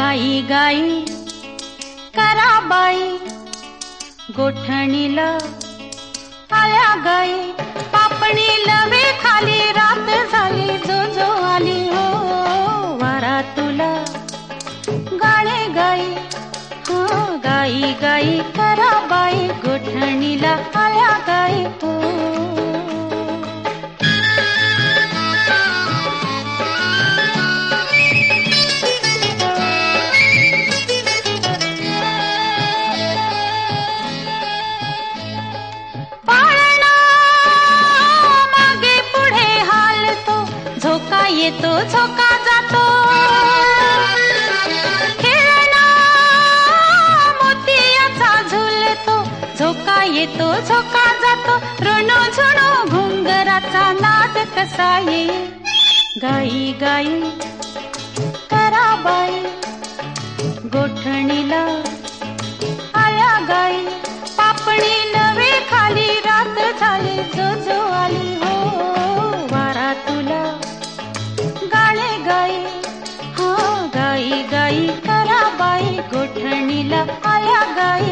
गाई गाई करा बाई गोठणीला आल्या गाई पापणी लवे खाली रात झाली जो जो आली हो वारा तुला गाणे गाई हो गाई गाई करा बाई गोठणीला आल्या गाई हो येतो झोका जातो खेळणा मोतियाचा झुलतो झोका येतो झोका जातो रणो झुणो घुंगराचा नाद कसा येईल गाई गाई करा बाई गोठणीला आल्या गाई पापणी नवे खाली रात झाली जो जो आली हो वारा तुला गाणे गाई हा गाई गाई करा बाई गोठणीला आल्या गाई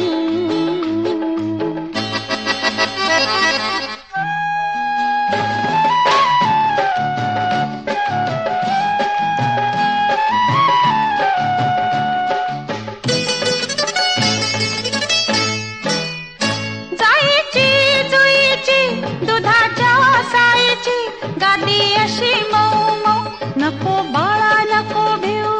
जायची जुईची दुधाच्या साईची गादी अशी मऊ नको बाळा नको भिऊ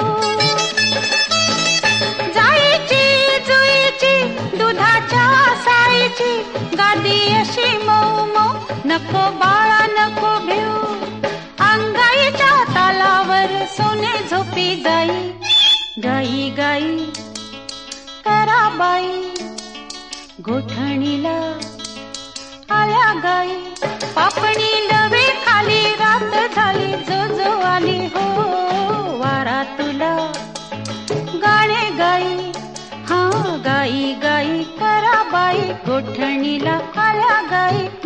जायची जुईची दुधाच्या साईची गादी अशी मऊ मऊ नको बाळा नको भिऊ अंगाईच्या तालावर सोने झोपी जाई गाई गाई करा बाई गोठणीला आल्या गाई पापणी लवे खाली रात झाली जो जो आली हो वारा तुला गाणे गाई हा गाई गाई करा बाई गोठणीला आल्या गाई